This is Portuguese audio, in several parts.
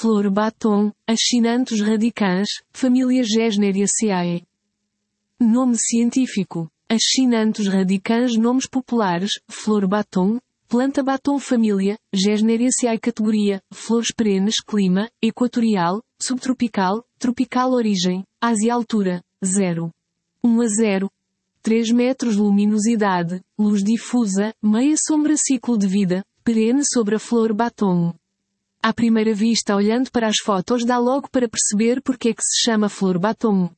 Flor batom, Achinanthus radicans, família Gesneriaceae. Nome científico: Achinanthus radicans. Nomes populares: Flor batom, planta batom. Família Gesneriaceae. Categoria: flores perenes. Clima: equatorial, subtropical, tropical. Origem: Ásia. Altura: 0,1 a 0,3 metros. Luminosidade: luz difusa, meia sombra. Ciclo de vida: perene sobre a flor batom. À primeira vista, olhando para as fotos, dá logo para perceber porque é que se chama flor batom.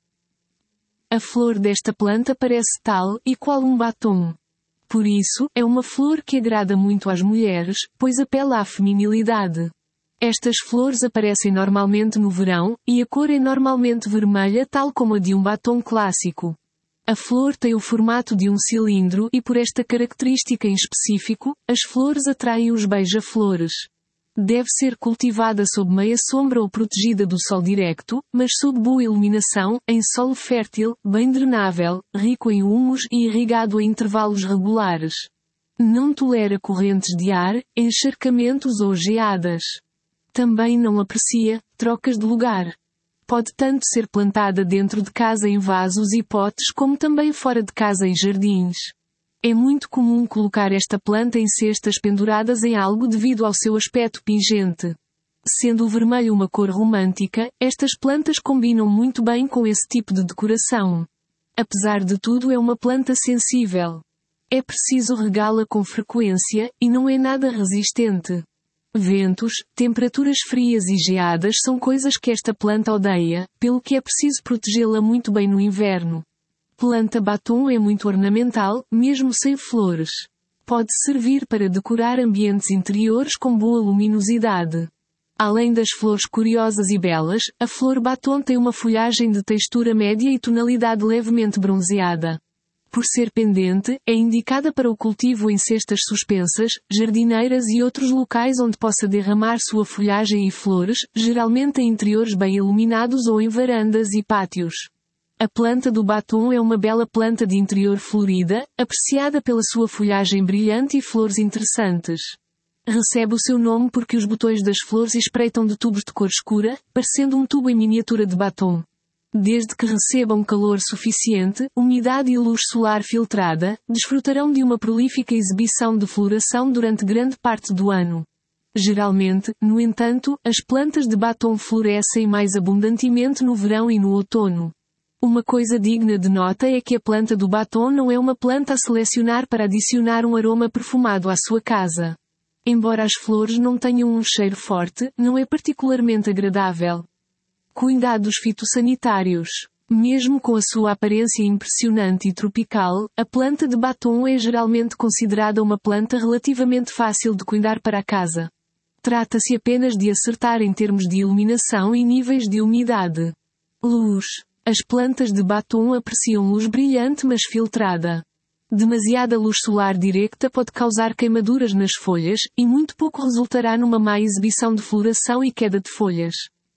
A flor desta planta parece tal e qual um batom. Por isso, é uma flor que agrada muito às mulheres, pois apela à feminilidade. Estas flores aparecem normalmente no verão, e a cor é normalmente vermelha, tal como a de um batom clássico. A flor tem o formato de um cilindro e, por esta característica em específico, as flores atraem os beija-flores. Deve ser cultivada sob meia sombra ou protegida do sol direto, mas sob boa iluminação, em solo fértil, bem drenável, rico em humos e irrigado a intervalos regulares. Não tolera correntes de ar, encharcamentos ou geadas. Também não aprecia trocas de lugar. Pode tanto ser plantada dentro de casa em vasos e potes como também fora de casa em jardins. É muito comum colocar esta planta em cestas penduradas em algo devido ao seu aspecto pingente. Sendo o vermelho uma cor romântica, estas plantas combinam muito bem com esse tipo de decoração. Apesar de tudo, é uma planta sensível. É preciso regá-la com frequência, e não é nada resistente. Ventos, temperaturas frias e geadas são coisas que esta planta odeia, pelo que é preciso protegê-la muito bem no inverno. Planta batom é muito ornamental, mesmo sem flores. Pode servir para decorar ambientes interiores com boa luminosidade. Além das flores curiosas e belas, a flor batom tem uma folhagem de textura média e tonalidade levemente bronzeada. Por ser pendente, é indicada para o cultivo em cestas suspensas, jardineiras e outros locais onde possa derramar sua folhagem e flores, geralmente em interiores bem iluminados ou em varandas e pátios. A planta do batom é uma bela planta de interior florida, apreciada pela sua folhagem brilhante e flores interessantes. Recebe o seu nome porque os botões das flores espreitam de tubos de cor escura, parecendo um tubo em miniatura de batom. Desde que recebam calor suficiente, umidade e luz solar filtrada, desfrutarão de uma prolífica exibição de floração durante grande parte do ano. Geralmente, no entanto, as plantas de batom florescem mais abundantemente no verão e no outono. Uma coisa digna de nota é que a planta do batom não é uma planta a selecionar para adicionar um aroma perfumado à sua casa. Embora as flores não tenham um cheiro forte, não é particularmente agradável. Cuidados fitossanitários. Mesmo com a sua aparência impressionante e tropical, a planta de batom é geralmente considerada uma planta relativamente fácil de cuidar para a casa. Trata-se apenas de acertar em termos de iluminação e níveis de umidade. Luz. As plantas de batom apreciam luz brilhante mas filtrada. Demasiada luz solar direta pode causar queimaduras nas folhas, e muito pouco resultará numa má exibição de floração e queda de folhas.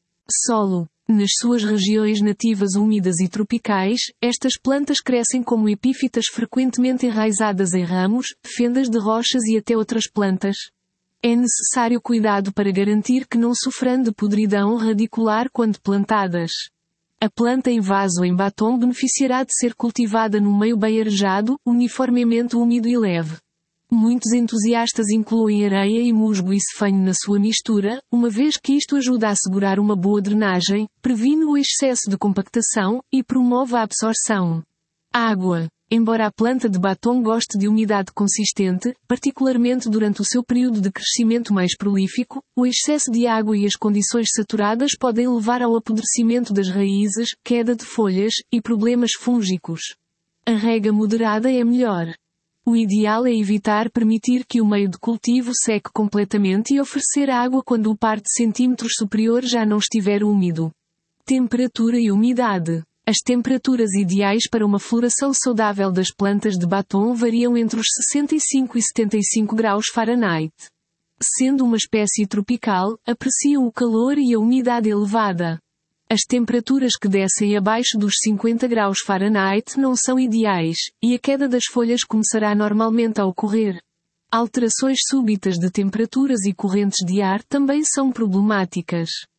Solo. Nas suas regiões nativas úmidas e tropicais, estas plantas crescem como epífitas frequentemente enraizadas em ramos, fendas de rochas e até outras plantas. É necessário cuidado para garantir que não sofram de podridão radicular quando plantadas. A planta em vaso em batom beneficiará de ser cultivada num meio bem arejado, uniformemente úmido e leve. Muitos entusiastas incluem areia e musgo e cefanho na sua mistura, uma vez que isto ajuda a assegurar uma boa drenagem, previne o excesso de compactação e promove a absorção. Água. Embora a planta de batom goste de umidade consistente, particularmente durante o seu período de crescimento mais prolífico, o excesso de água e as condições saturadas podem levar ao apodrecimento das raízes, queda de folhas e problemas fúngicos. A rega moderada é melhor. O ideal é evitar permitir que o meio de cultivo seque completamente e oferecer água quando o par de centímetros superior já não estiver úmido. Temperatura e umidade. As temperaturas ideais para uma floração saudável das plantas de batom variam entre os 65 e 75 graus Fahrenheit. Sendo uma espécie tropical, apreciam o calor e a umidade elevada. As temperaturas que descem abaixo dos 50 graus Fahrenheit não são ideais, e a queda das folhas começará normalmente a ocorrer. Alterações súbitas de temperaturas e correntes de ar também são problemáticas.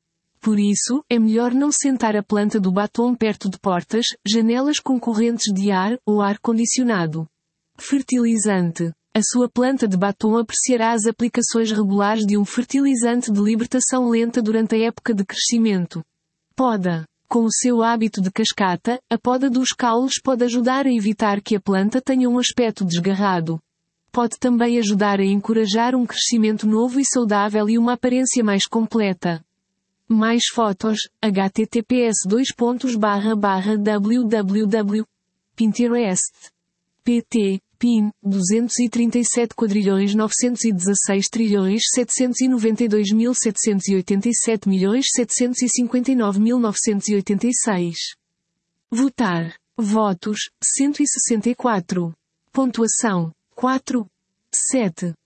Por isso, é melhor não sentar a planta do batom perto de portas, janelas com correntes de ar ou ar-condicionado. Fertilizante. A sua planta de batom apreciará as aplicações regulares de um fertilizante de libertação lenta durante a época de crescimento. Poda. Com o seu hábito de cascata, a poda dos caules pode ajudar a evitar que a planta tenha um aspecto desgarrado. Pode também ajudar a encorajar um crescimento novo e saudável e uma aparência mais completa. Mais fotos, https://www. Pinterest. pt. pin. 237.916.797.759.986. Votar. Votos, 164. Pontuação, 4. 7.